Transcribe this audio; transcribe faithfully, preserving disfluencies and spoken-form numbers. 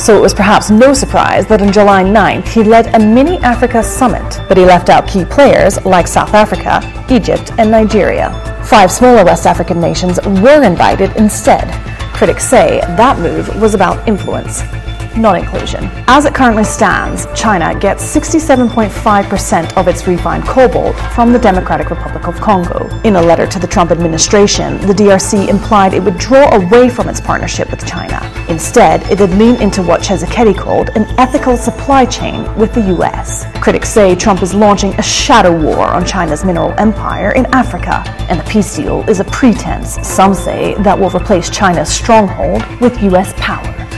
so it was perhaps no surprise that on July ninth he led a mini-Africa summit, but he left out key players like South Africa, Egypt, and Nigeria. Five smaller West African nations were invited instead. Critics say that move was about influence, not inclusion. As it currently stands, China gets sixty-seven point five percent of its refined cobalt from the Democratic Republic of Congo. In a letter to the Trump administration, the D R C implied it would draw away from its partnership with China. Instead, it would lean into what Chesekedi called an ethical supply chain with the U S. Critics say Trump is launching a shadow war on China's mineral empire in Africa, and the peace deal is a pretense, some say, that will replace China's stronghold with U S power.